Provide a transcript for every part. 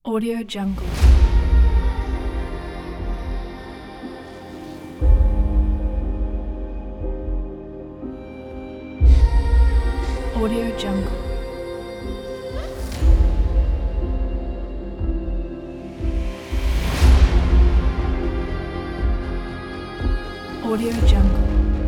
Audio Jungle. Audio Jungle. Audio Jungle.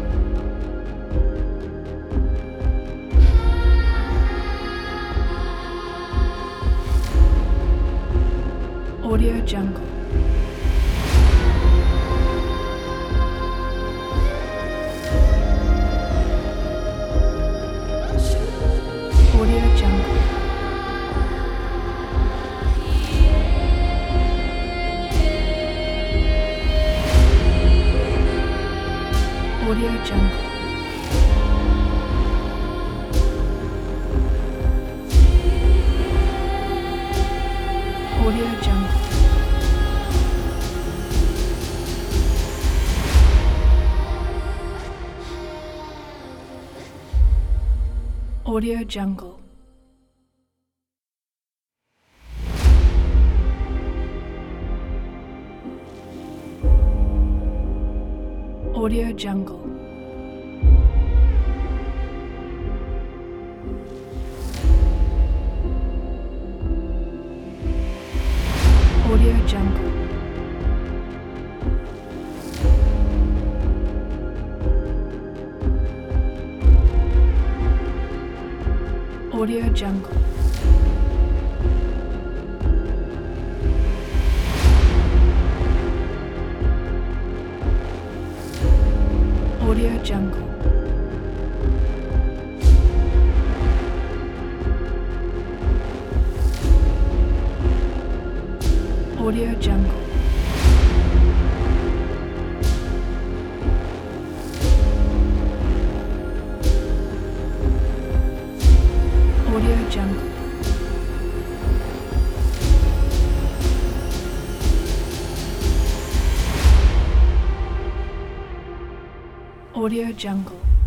Audio Jungle. Audio Jungle. Audio Jungle. Audio Jungle. Audio Jungle. Audio Jungle. Audio Jungle. Audio Jungle. Audio Jungle. Audio Jungle. Audio Jungle. Audio Jungle.